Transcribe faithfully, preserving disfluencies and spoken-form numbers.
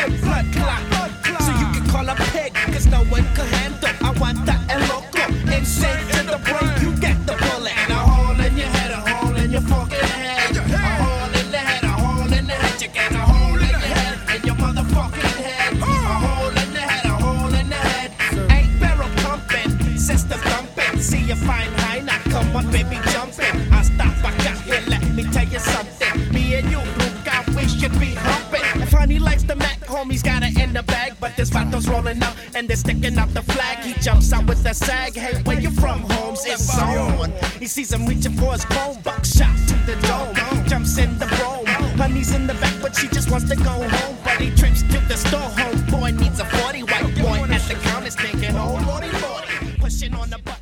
good blood clot. So you can call a pig, cause no one can handle. I want that El Loco, insane to the brain, you get the bullet. And a hole in your head, a hole in your fucking head. A hole in the head, a hole in the head. You get a hole in your head, in your motherfucking head. A hole in the head, a hole in the head. Eight barrel pumping, system thumping. See you fine high, now come on baby jumping. I stop, I got here, let me tell you something. Me and you, Luca, we should be humping. If honey likes the Mac, homie's got it in the bag. But this vato's rolling up and they're sticking out the flag. He jumps out with a sag. Hey, where you from, Holmes? It's on. He sees him reaching for his phone. Buckshot to the dome. Jumps in the brome. Honey's in the back, but she just wants to go home. But he trips to the store. Home boy needs a forty. White boy at the counter's thinking, oh lordy lordy. Pushing on the button.